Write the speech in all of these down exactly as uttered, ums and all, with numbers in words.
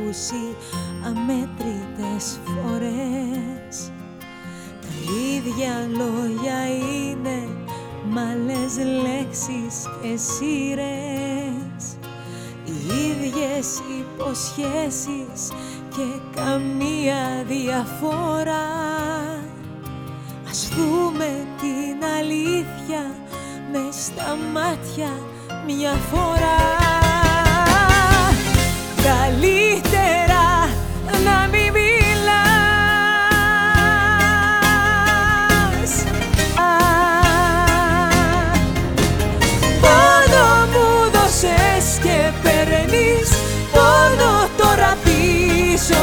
ακούσει αμέτρητες φορές. Τα ίδια λόγια είναι μ' άλλες λέξεις και σειρές, οι ίδιες υποσχέσεις και καμία διαφορά. Ας δούμε την αλήθεια μες στα μάτια μια φορά. Καλύτερα να μην μιλάς. Πόνο μου δώσες και παίρνεις πόνο τώρα πίσω.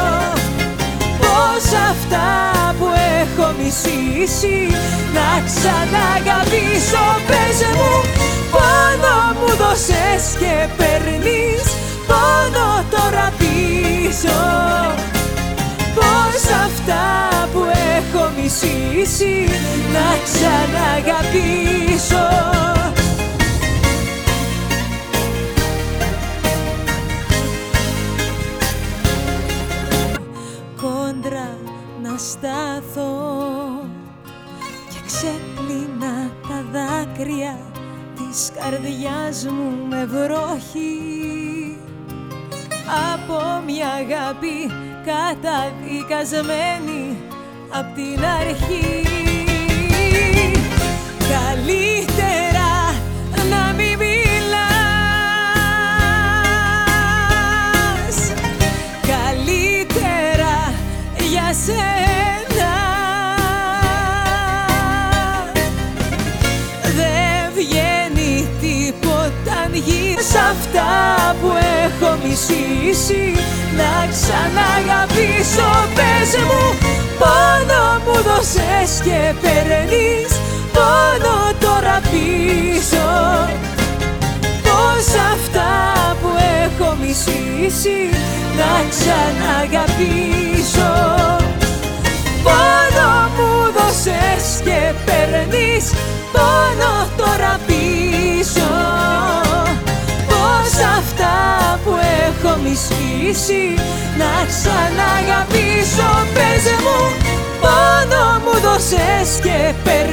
Πώς αυτά που έχω μισήσει να ξαναγαπήσω. Πες μου, πόνο μου δώσες και παίρνεις πόνο τώρα πίσω. Πώς αυτά που έχω μισήσει να ξαναγαπήσω. Κόντρα να στάθω και ξέπλυνα τα δάκρυα της καρδιάς μου με βροχή από μια αγάπη καταδικασμένη απ' την αρχή. Καλύτερα να μην μιλάς. Καλύτερα για σένα. Δεν βγαίνει τίποτα αν γίνεις αυτά που έχω μισήσει να ξαναγαπήσω. Πες μου, πόνο μου δώσες και παίρνεις πόνο τώρα πίσω. Πώς αυτά που έχω μισήσει να ξαναγαπήσω. Πόνο μου δώσες και παίρνεις πόνο τώρα πίσω. Πώς αυτά που έχω μισήσει να ξαναγαπήσω. Πες μου, πόνο μου δώσες και παίρνεις